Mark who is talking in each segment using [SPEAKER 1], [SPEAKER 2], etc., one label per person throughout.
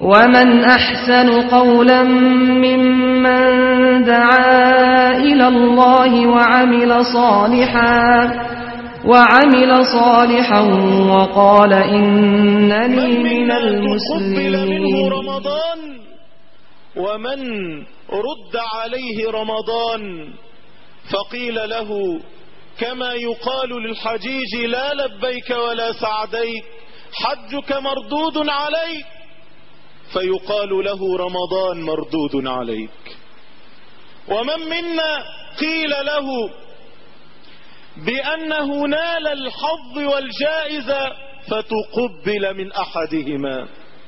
[SPEAKER 1] ومن أحسن قولا ممن دعا إلى الله وعمل صالحا وقال إنني من المسلمين.
[SPEAKER 2] تقبل منه رمضان ومن رد عليه رمضان فقيل له كما يقال للحجيج لا لبيك ولا سعديك حجك مردود عليك، فيقال له رمضان مردود عليك. ومن منا قيل له بأنه نال الحظ والجائزة فتقبل من أحدهما.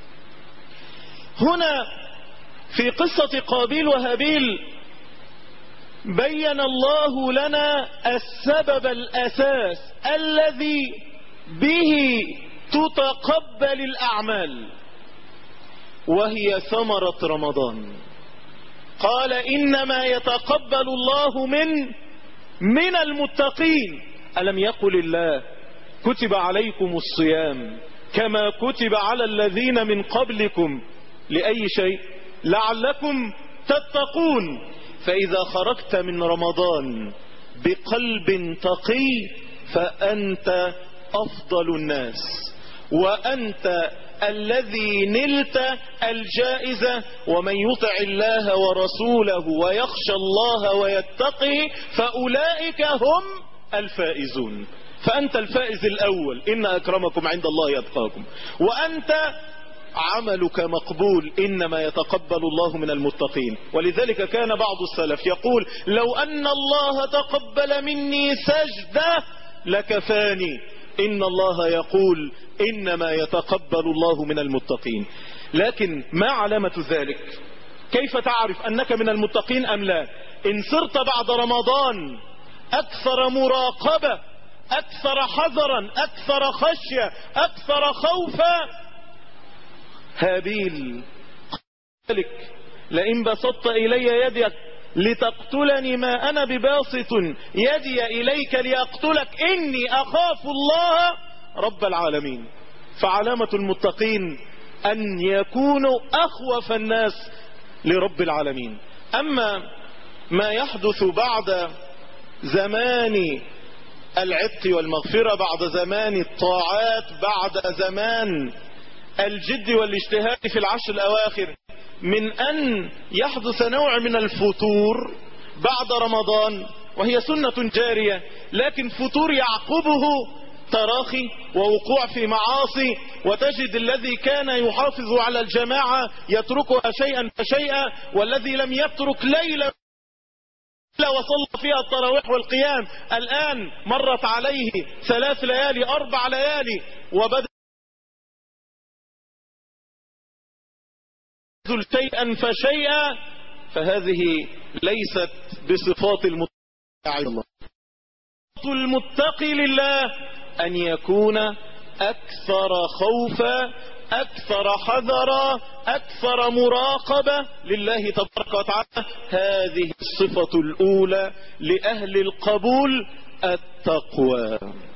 [SPEAKER 2] هنا في قصة قابيل وهابيل بين الله لنا السبب الأساس الذي به تتقبل الأعمال، وهي ثمرة رمضان. قال إنما يتقبل الله من المتقين. ألم يقل الله كتب عليكم الصيام كما كتب على الذين من قبلكم لأي شيء لعلكم تتقون. فإذا خرجت من رمضان بقلب تقي فأنت أفضل الناس، وأنت الذي نلت الجائزة. ومن يطع الله ورسوله ويخشى الله ويتقي فأولئك هم الفائزون. فأنت الفائز الأول، إن أكرمكم عند الله يتقاكم. وأنت عملك مقبول، إنما يتقبل الله من المتقين. ولذلك كان بعض السلف يقول لو أن الله تقبل مني سجدة لكفاني. إن الله يقول إنما يتقبل الله من المتقين. لكن ما علامة ذلك؟ كيف تعرف أنك من المتقين أم لا؟ إن صرت بعد رمضان أكثر مراقبة، أكثر حذرا، أكثر خشية، أكثر خوفا. هابيل ذلك لئن بسطت إلي يدك لتقتلني ما أنا بباسط يدي إليك لأقتلك إني أخاف الله رب العالمين. فعلامة المتقين أن يكونوا أخوف الناس لرب العالمين. أما ما يحدث بعد زمان العتق والمغفرة، بعد زمان الطاعات، بعد زمان الجد والاجتهاد في العشر الأواخر، من أن يحدث نوع من الفتور بعد رمضان، وهي سنة جارية، لكن فتور يعقبه تراخي ووقوع في معاصي. وتجد الذي كان يحافظ على الجماعة يتركها شيئا فشيئا، والذي لم يترك ليلة وصلى فيها التراويح والقيام الآن مرت عليه 3 ليالي 4 ليالي وبدأ شيئا فشيئا. فهذه ليست بصفات المتقي لله، أن يكون أكثر خوفا، أكثر حذرا، أكثر مراقبة لله تبارك وتعالى. هذه الصفة الأولى لأهل القبول، التقوى.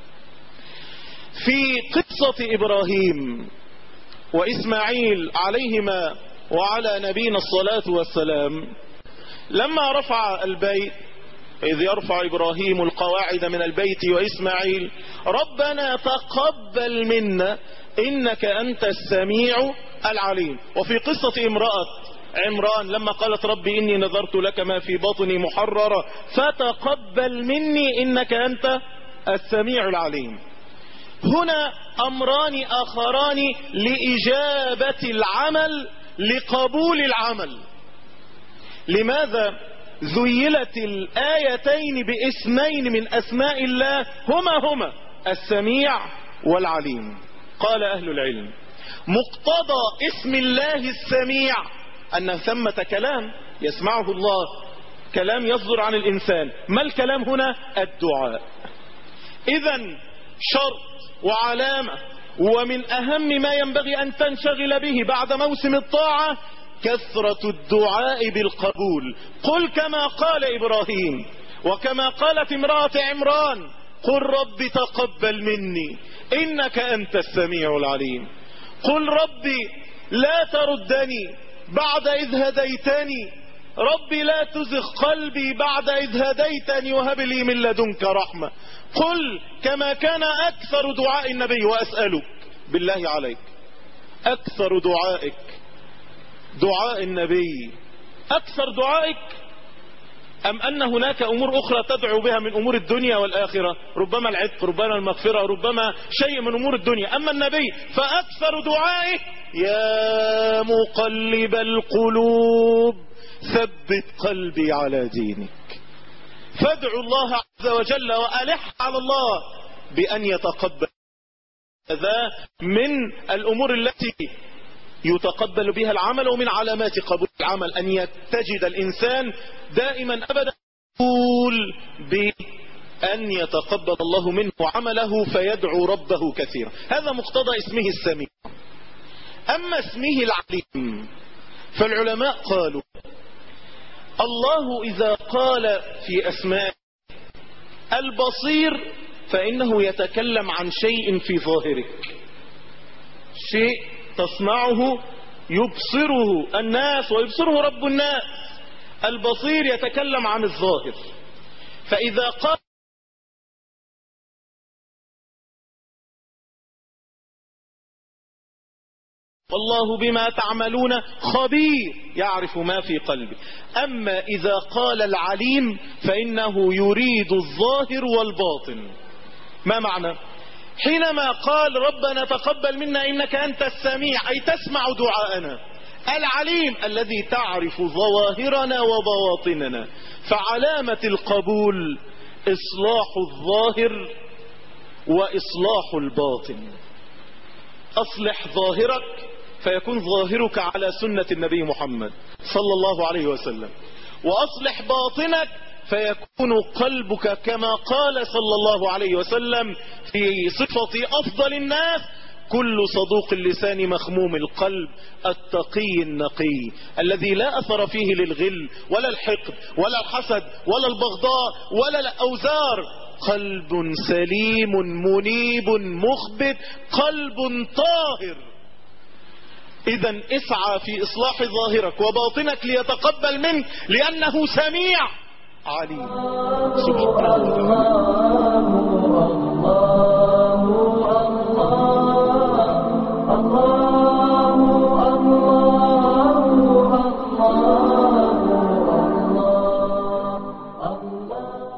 [SPEAKER 2] في قصة إبراهيم وإسماعيل عليهما وعلى نبينا الصلاة والسلام، لما رفع البيت، إذ يرفع إبراهيم القواعد من البيت وإسماعيل ربنا تقبل منا إنك أنت السميع العليم. وفي قصة امرأة عمران لما قالت ربي إني نذرت لك ما في بطني محررة فتقبل مني إنك أنت السميع العليم. هنا أمران آخران لإجابة العمل، لقبول العمل. لماذا ذيلت الآيتين باسمين من أسماء الله هما السميع والعليم؟ قال أهل العلم مقتضى اسم الله السميع أن ثمة كلام يسمعه الله، كلام يصدر عن الإنسان. ما الكلام هنا؟ الدعاء. إذن شرط وعلامة ومن أهم ما ينبغي أن تنشغل به بعد موسم الطاعة كثرة الدعاء بالقبول. قل كما قال إبراهيم وكما قالت امرأة عمران قل رب تقبل مني إنك أنت السميع العليم. قل ربي لا تردني بعد إذ هديتني، ربي لا تزغ قلبي بعد إذ هديتني وهب لي من لدنك رحمة. قل كما كان أكثر دعاء النبي. وأسألك بالله عليك، أكثر دعائك دعاء النبي أكثر دعائك، أم أن هناك أمور أخرى تدعو بها من أمور الدنيا والآخرة؟ ربما العتق، ربما المغفرة، ربما شيء من أمور الدنيا. أما النبي فأكثر دعائه يا مقلب القلوب ثبت قلبي على دينك. فادعوا الله عز وجل وألح على الله بأن يتقبل. هذا من الأمور التي يتقبل بها العمل، ومن علامات قبول العمل أن يتجد الإنسان دائما أبدا يقول بأن يتقبل الله منه عمله فيدعو ربه كثيرا. هذا مقتضى اسمه السميع. أما اسمه العليم فالعلماء قالوا الله إذا قال في أسماء البصير فإنه يتكلم عن شيء في ظاهرك، شيء تصنعه يبصره الناس ويبصره رب الناس. البصير يتكلم عن الظاهر. فإذا قال والله بما تعملون خبير يعرف ما في قلبي. أما إذا قال العليم فإنه يريد الظاهر والباطن. ما معنى؟ حينما قال ربنا تقبل منا إنك أنت السميع، أي تسمع دعاءنا. العليم الذي تعرف ظواهرنا وبواطننا. فعلامة القبول إصلاح الظاهر وإصلاح الباطن. أصلح ظاهرك فيكون ظاهرك على سنة النبي محمد صلى الله عليه وسلم، وأصلح باطنك فيكون قلبك كما قال صلى الله عليه وسلم في صفة أفضل الناس: كل صدوق اللسان مخموم القلب التقي النقي الذي لا أثر فيه للغل ولا الحقد ولا الحسد ولا البغضاء ولا الأوزار. قلب سليم منيب مخبت، قلب طاهر. إذن اسعى في إصلاح ظاهرك وباطنك ليتقبل منك، لأنه سميع عليم سبحانه وتعالى.